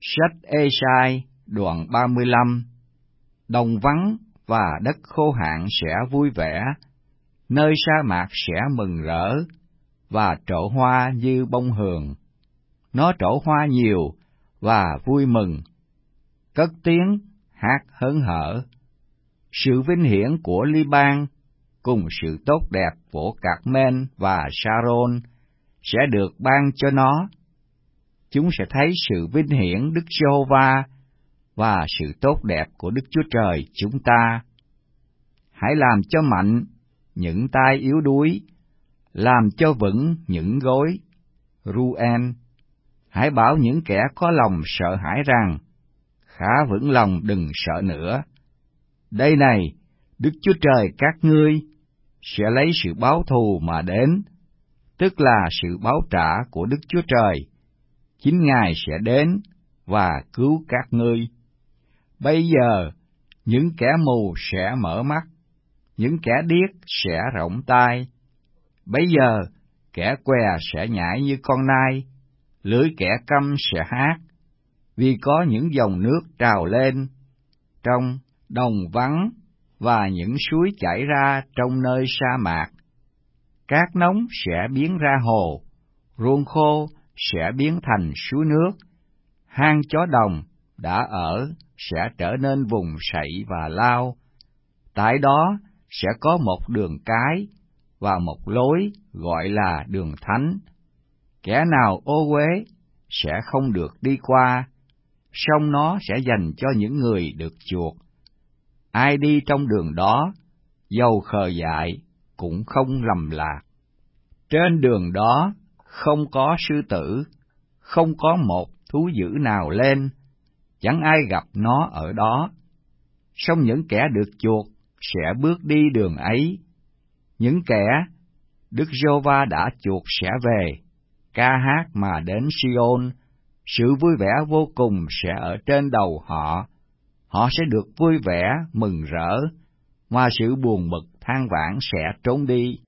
Sách Ê-sai đoạn 35. Đồng vắng và đất khô hạn sẽ vui vẻ, nơi sa mạc sẽ mừng rỡ, và trổ hoa như bông hường. Nó trổ hoa nhiều và vui mừng, cất tiếng hát hớn hở. Sự vinh hiển của Li-ban cùng sự tốt đẹp của Cạc-men và Sa-rôn sẽ được ban cho nó. Chúng sẽ thấy sự vinh hiển Đức Giê-hô-va và sự tốt đẹp của Đức Chúa Trời chúng ta. Hãy làm cho mạnh những tay yếu đuối, làm cho vững những gối Ru-en. Hãy bảo những kẻ có lòng sợ hãi rằng, khá vững lòng đừng sợ nữa. Đây này, Đức Chúa Trời các ngươi sẽ lấy sự báo thù mà đến, tức là sự báo trả của Đức Chúa Trời. Chính Ngài sẽ đến và cứu các ngươi. Bây giờ, những kẻ mù sẽ mở mắt, những kẻ điếc sẽ rộng tai. Bây giờ, kẻ què sẽ nhảy như con nai, lưỡi kẻ câm sẽ hát, vì có những dòng nước trào lên trong đồng vắng và những suối chảy ra trong nơi sa mạc. Cát nóng sẽ biến ra hồ, ruộng khô sẽ biến thành suối nước, hang chó đồng đã ở sẽ trở nên vùng sậy và lao. Tại đó sẽ có một đường cái và một lối gọi là đường thánh. Kẻ nào ô uế sẽ không được đi qua, song nó sẽ dành cho những người được chuộc. Ai đi trong đường đó, dầu khờ dại, cũng không lầm lạc. Trên đường đó không có sư tử, không có một thú dữ nào lên, chẳng ai gặp nó ở đó. Song những kẻ được chuộc sẽ bước đi đường ấy. Những kẻ Đức Giê-hô-va đã chuộc sẽ về, ca hát mà đến Si-ôn. Sự vui vẻ vô cùng sẽ ở trên đầu họ. Họ sẽ được vui vẻ, mừng rỡ, mà sự buồn bực than vãn sẽ trốn đi.